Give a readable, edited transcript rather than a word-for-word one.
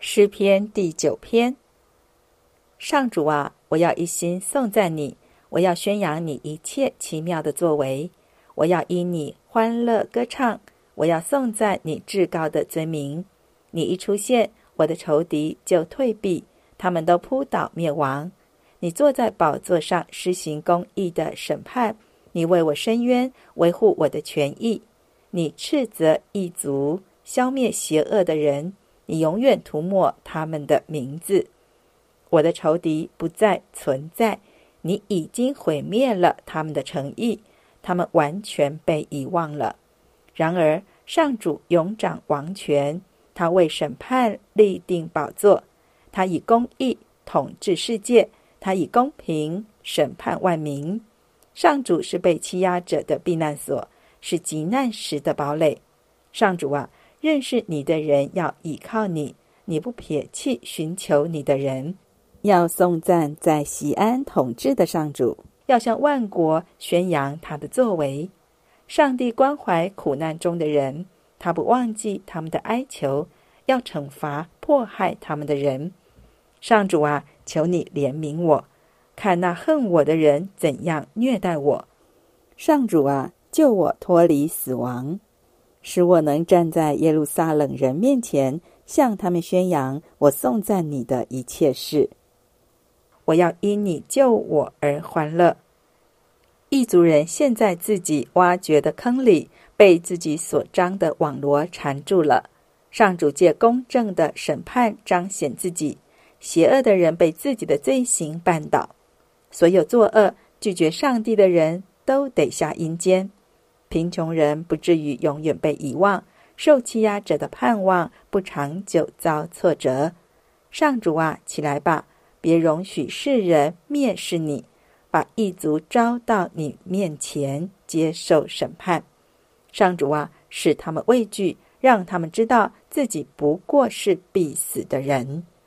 诗篇第9篇。上主啊，我要一心颂赞你，我要宣扬你一切奇妙的作为，我要因你欢乐歌唱，我要颂赞你至高的尊名。你一出现，我的仇敌就退避，他们都扑倒灭亡。你坐在宝座上施行公义的审判，你为我伸冤，维护我的权益。你斥责异族，消灭邪恶的人，你永远涂抹他们的名字。我的仇敌不再存在，你已经毁灭了他们的诚意，他们完全被遗忘了。然而上主永掌王权，他为审判立定宝座，他以公义统治世界，他以公平审判万民。上主是被欺压者的避难所，是急难时的堡垒。上主啊，认识你的人要倚靠你，你不撇弃寻求你的人。要颂赞在锡安统治的上主，要向万国宣扬他的作为。上帝关怀苦难中的人，他不忘记他们的哀求，要惩罚迫害他们的人。上主啊，求你怜悯我，看那恨我的人怎样虐待我。上主啊，救我脱离死亡，使我能站在耶路撒冷人面前，向他们宣扬我颂赞你的一切事。我要因你救我而欢乐。异族人陷在自己挖掘的坑里，被自己所张的网罗缠住了。上主借公正的审判彰显自己，邪恶的人被自己的罪行绊倒。所有作恶拒绝上帝的人都得下阴间。贫穷人不至于永远被遗忘，受欺压者的盼望不长久遭挫折。上主啊，起来吧，别容许世人蔑视你，把异族招到你面前接受审判。上主啊，使他们畏惧，让他们知道自己不过是必死的人。